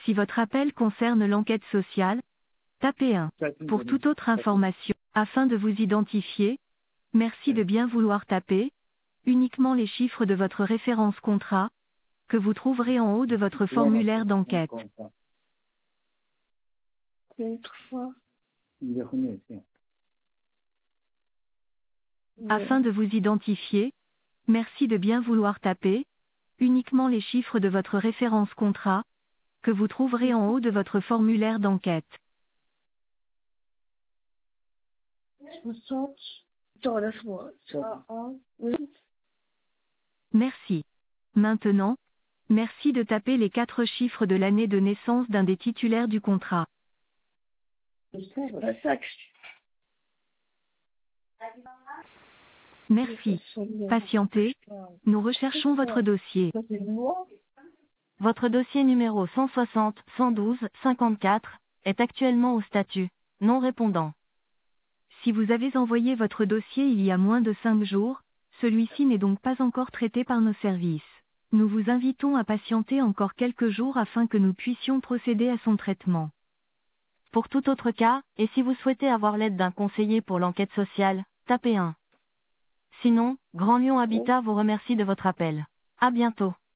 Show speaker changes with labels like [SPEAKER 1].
[SPEAKER 1] Si votre appel concerne l'enquête sociale, tapez 1. Pour toute autre information, afin de vous identifier, merci de bien vouloir taper uniquement les chiffres de votre référence contrat, que vous trouverez en haut de votre formulaire d'enquête. Afin de vous identifier, merci de bien vouloir taper uniquement les chiffres de votre référence contrat, que vous trouverez en haut de votre formulaire d'enquête.
[SPEAKER 2] 60 dans la foi.
[SPEAKER 1] Merci. Maintenant, merci de taper les 4 chiffres de l'année de naissance d'un des titulaires du contrat. Merci. Patientez, nous recherchons votre dossier. Votre dossier numéro 160 112 54 est actuellement au statut non répondant. Si vous avez envoyé votre dossier il y a moins de 5 jours, celui-ci n'est donc pas encore traité par nos services. Nous vous invitons à patienter encore quelques jours afin que nous puissions procéder à son traitement. Pour tout autre cas, et si vous souhaitez avoir l'aide d'un conseiller pour l'enquête sociale, tapez 1. Sinon, Grand Lyon Habitat vous remercie de votre appel. À bientôt.